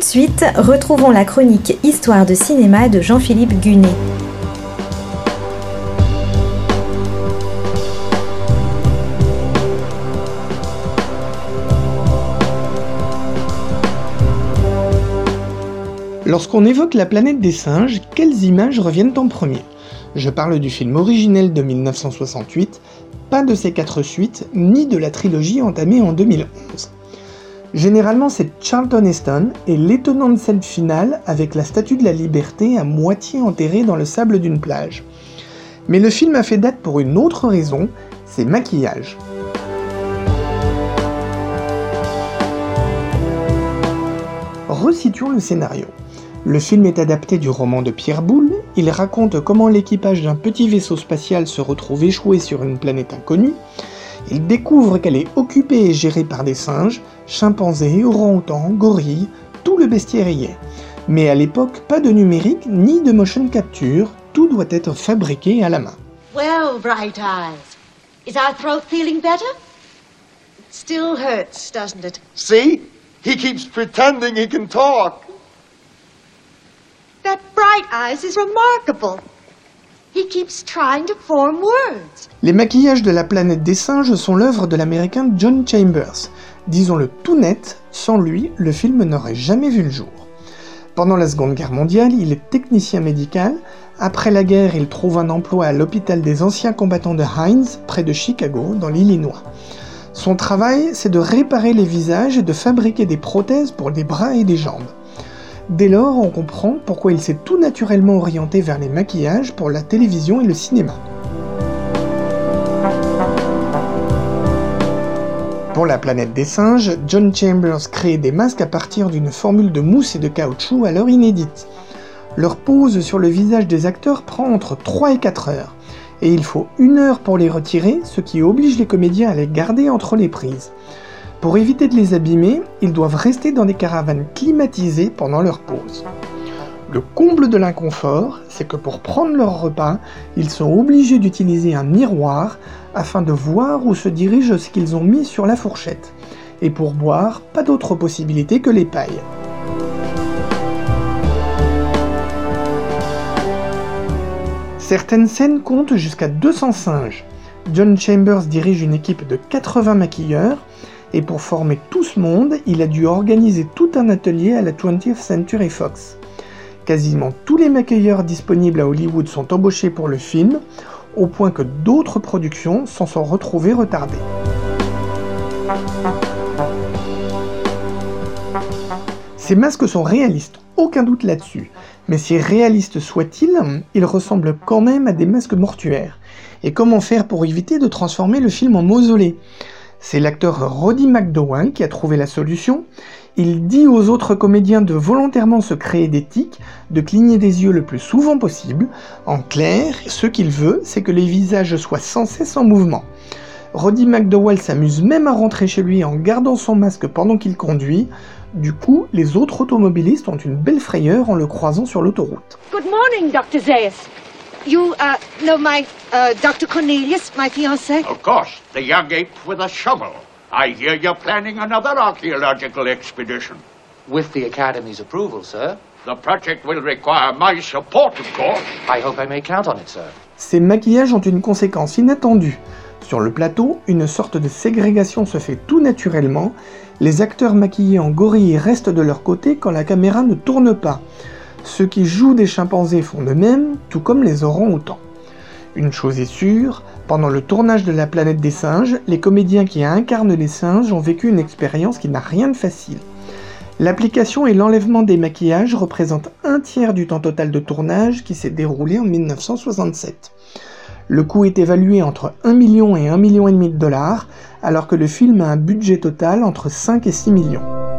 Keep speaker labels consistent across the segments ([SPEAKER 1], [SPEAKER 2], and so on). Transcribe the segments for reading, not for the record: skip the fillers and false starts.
[SPEAKER 1] de suite, retrouvons la chronique Histoire de cinéma de Jean-Philippe Gunet.
[SPEAKER 2] Lorsqu'on évoque la planète des singes, quelles images reviennent en premier ? Je parle du film originel de 1968, pas de ses 4 suites, ni de la trilogie entamée en 2011. Généralement, c'est Charlton Heston et l'étonnante scène finale avec la Statue de la Liberté à moitié enterrée dans le sable d'une plage. Mais le film a fait date pour une autre raison, ses maquillages. Resituons le scénario. Le film est adapté du roman de Pierre Boulle, il raconte comment l'équipage d'un petit vaisseau spatial se retrouve échoué sur une planète inconnue. Il découvre qu'elle est occupée et gérée par des singes, chimpanzés, orang-outans, gorilles, tout le bestiaire y est. Mais à l'époque, pas de numérique ni de motion capture, tout doit être fabriqué à la main.
[SPEAKER 3] Well, Bright Eyes, is our throat feeling better? It still hurts, doesn't it?
[SPEAKER 4] See? He keeps pretending he can talk.
[SPEAKER 3] That Bright Eyes is remarkable. He keeps trying to form words.
[SPEAKER 2] Les maquillages de la planète des singes sont l'œuvre de l'américain John Chambers. Disons-le tout net, sans lui, le film n'aurait jamais vu le jour. Pendant la Seconde Guerre mondiale, il est technicien médical. Après la guerre, il trouve un emploi à l'hôpital des anciens combattants de Hines, près de Chicago, dans l'Illinois. Son travail, c'est de réparer les visages et de fabriquer des prothèses pour des bras et des jambes. Dès lors, on comprend pourquoi il s'est tout naturellement orienté vers les maquillages pour la télévision et le cinéma. Pour la planète des singes, John Chambers crée des masques à partir d'une formule de mousse et de caoutchouc alors inédite. Leur pose sur le visage des acteurs prend entre 3 et 4 heures, et il faut 1 heure pour les retirer, ce qui oblige les comédiens à les garder entre les prises. Pour éviter de les abîmer, ils doivent rester dans des caravanes climatisées pendant leur pause. Le comble de l'inconfort, c'est que pour prendre leur repas, ils sont obligés d'utiliser un miroir afin de voir où se dirige ce qu'ils ont mis sur la fourchette. Et pour boire, pas d'autre possibilité que les pailles. Certaines scènes comptent jusqu'à 200 singes. John Chambers dirige une équipe de 80 maquilleurs, et pour former tout ce monde, il a dû organiser tout un atelier à la 20th Century Fox. Quasiment tous les maquilleurs disponibles à Hollywood sont embauchés pour le film, au point que d'autres productions s'en sont retrouvées retardées. Ces masques sont réalistes, aucun doute là-dessus, mais si réalistes soient-ils, ils ressemblent quand même à des masques mortuaires. Et comment faire pour éviter de transformer le film en mausolée ? C'est l'acteur Roddy McDowall qui a trouvé la solution. Il dit aux autres comédiens de volontairement se créer des tics, de cligner des yeux le plus souvent possible. En clair, ce qu'il veut, c'est que les visages soient sans cesse en mouvement. Roddy McDowall s'amuse même à rentrer chez lui en gardant son masque pendant qu'il conduit. Du coup, les autres automobilistes ont une belle frayeur en le croisant sur l'autoroute.
[SPEAKER 3] Good morning, Dr. Zayas. You, know my, Dr. Cornelius, my fiancé?
[SPEAKER 5] Of course, the young ape with a shovel. I hear you're planning another archaeological expedition.
[SPEAKER 6] With the Academy's approval, sir.
[SPEAKER 5] The project will require my support, of course.
[SPEAKER 6] I hope I may count on it, sir.
[SPEAKER 2] Ces maquillages ont une conséquence inattendue. Sur le plateau, une sorte de ségrégation se fait tout naturellement. Les acteurs maquillés en gorilles restent de leur côté quand la caméra ne tourne pas. Ceux qui jouent des chimpanzés font de même, tout comme les orang-outans. Une chose est sûre, pendant le tournage de La planète des singes, les comédiens qui incarnent les singes ont vécu une expérience qui n'a rien de facile. L'application et l'enlèvement des maquillages représentent 1/3 du temps total de tournage qui s'est déroulé en 1967. Le coût est évalué entre 1 million et 1,5 million de dollars, alors que le film a un budget total entre 5 et 6 millions.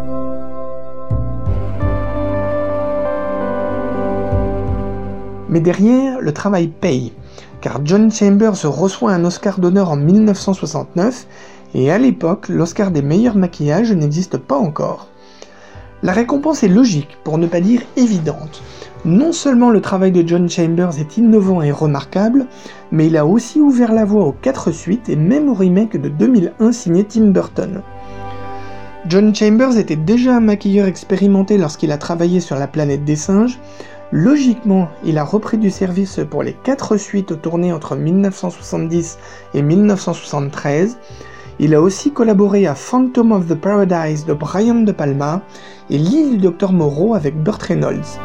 [SPEAKER 2] Mais derrière, le travail paye, car John Chambers reçoit un Oscar d'honneur en 1969, et à l'époque, l'Oscar des meilleurs maquillages n'existe pas encore. La récompense est logique, pour ne pas dire évidente. Non seulement le travail de John Chambers est innovant et remarquable, mais il a aussi ouvert la voie aux 4 suites et même au remake de 2001 signé Tim Burton. John Chambers était déjà un maquilleur expérimenté lorsqu'il a travaillé sur La planète des singes. Logiquement, il a repris du service pour les 4 suites tournées entre 1970 et 1973. Il a aussi collaboré à Phantom of the Paradise de Brian De Palma et L'île du Dr Moreau avec Burt Reynolds.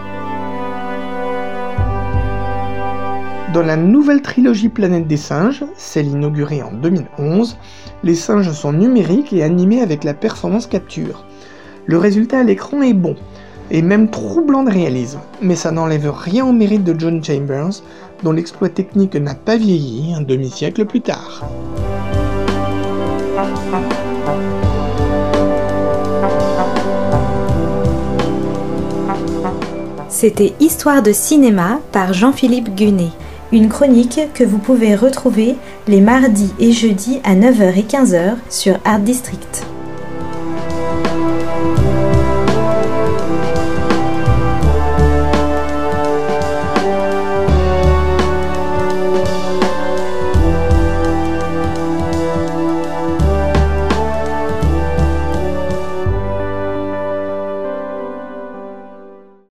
[SPEAKER 2] Dans la nouvelle trilogie Planète des singes, celle inaugurée en 2011, les singes sont numériques et animés avec la performance capture. Le résultat à l'écran est bon, et même troublant de réalisme, mais ça n'enlève rien au mérite de John Chambers, dont l'exploit technique n'a pas vieilli un demi-siècle plus tard.
[SPEAKER 1] C'était Histoire de cinéma par Jean-Philippe Guenet. Une chronique que vous pouvez retrouver les mardis et jeudis à 9h et 15h sur Art District.